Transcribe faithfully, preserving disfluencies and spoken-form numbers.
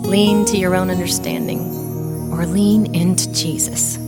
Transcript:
lean to your own understanding, or lean into Jesus.